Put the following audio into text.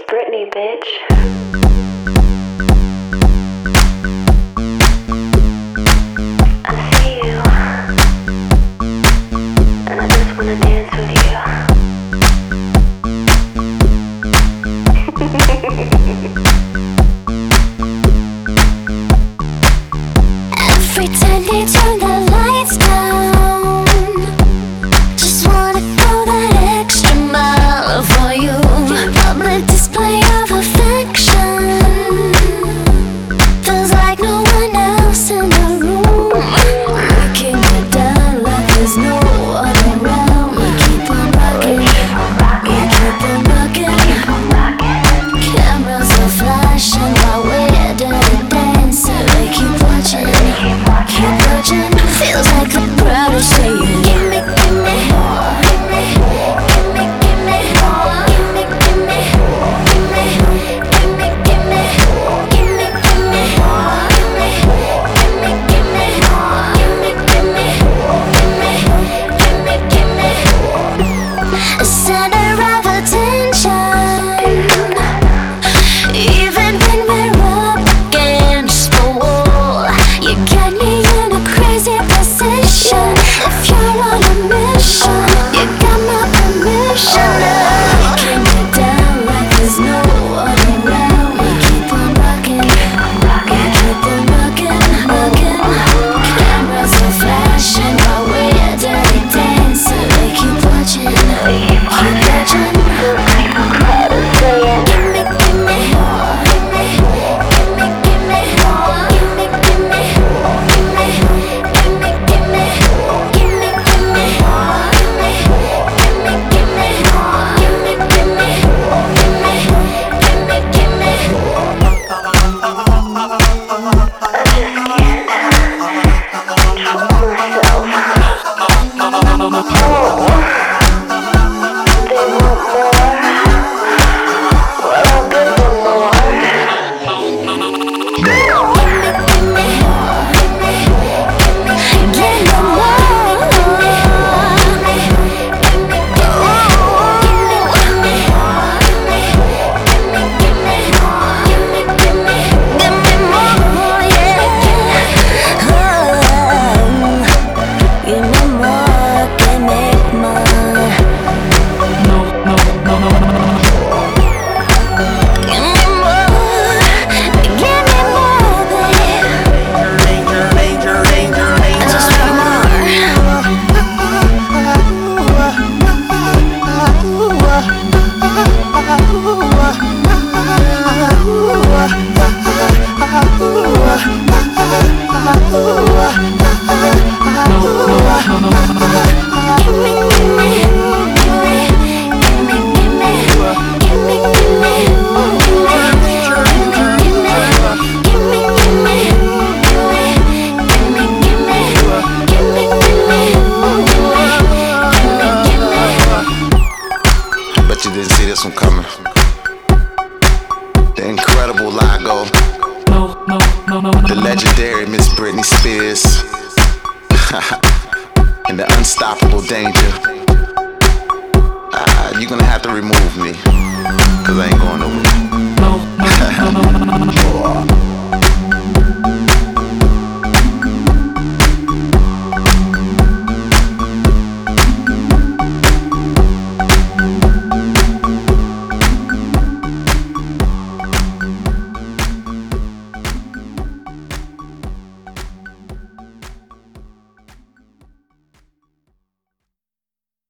Britney, bitch. I see you, and I just wanna dance with you. Every time they turn the lights down, just wanna go that extra mile for you. Public display of affection, feels like no one else in the room. Looking you down like there's no one around. We keep on rocking, we keep on rocking. Cameras are flashing while we're dirty dancing. They keep watching, keep watching. Feels like the crowd is saying, gimme, gimme, gimme, gimme, gimme, gimme, gimme, gimme, gimme, gimme, gimme, gimme, gimme, gimme, a center of attention. Even when we're up against the wall, you got me in a crazy position. If you're on a mission, you got my permission. Locking me down like there's no one around. We keep on rocking, we keep on rocking, rocking. Cameras are flashing while we're dirty dancing. They keep watching, keep watching. The crowd is saying, gimme, gimme, gimme, gimme, gimme, gimme, gimme, gimme, gimme, gimme, gimme, gimme, Bet you didn't see this one coming. The incredible Lago, the legendary Miss Britney Spears, and the unstoppable Danger. You're gonna have to remove me, cause I ain't going nowhere.